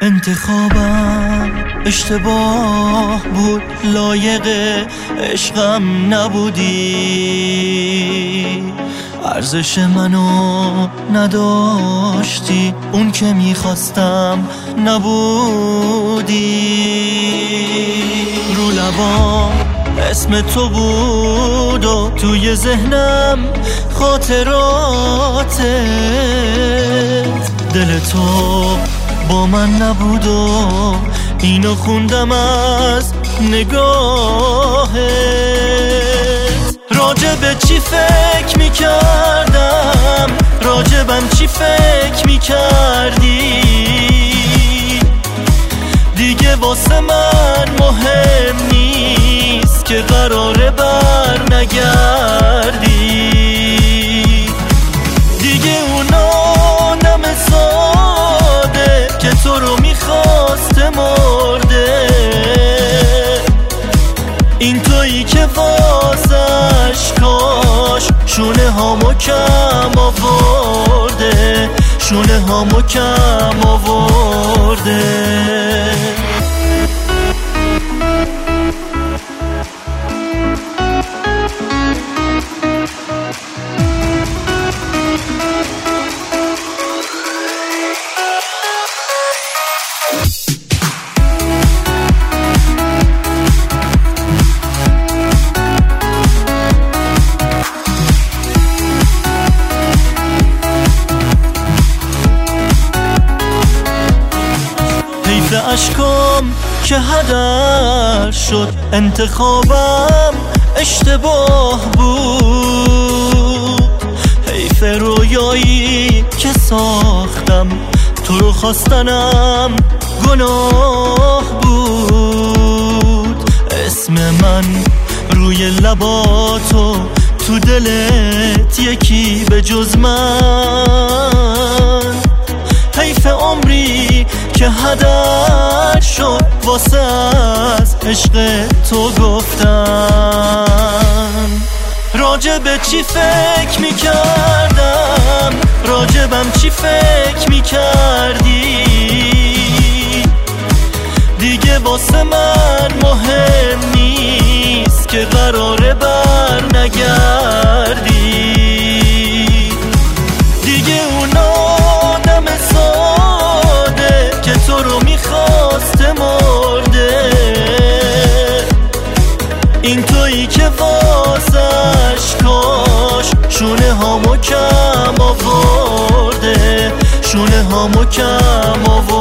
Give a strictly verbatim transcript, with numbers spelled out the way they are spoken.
انتخابم اشتباه بود، لایق عشقم نبودی، ارزش منو نداشتی، اون که میخواستم نبودی. رو لبام اسم تو بود و توی ذهنم خاطراتت، دل تو با من نبود و اینو خوندم از نگاهت. راجب چی فکر میکردم، راجبم چی فکر میکردی، دیگه واسه من مهم نیست که قراره بر نگردی. دیگه اون آدم ساده که تو رو میخواسته مرده، این تویی که واسش کاش شونه هامو کم آورده، شونه هامو کم آورده. اشکام که هدر شد، انتخابم اشتباه بود، حیف رویایی که ساختم، تو رو خواستنم گناه بود. اسم من روی لباتو، تو دلت یکی به جز من، حیف عمری که هدر شد واسه از عشق تو گفتم. راجب چی فکر میکردم، راجبم چی فکر میکردی، دیگه واسه من مهم نیست که قراره بر نگردی. دیگه اون آدم ساده که تو رو میخواسته مرده، این تویی که واسش کاش شونه هامو کم آورده، شونه هامو کم آورده.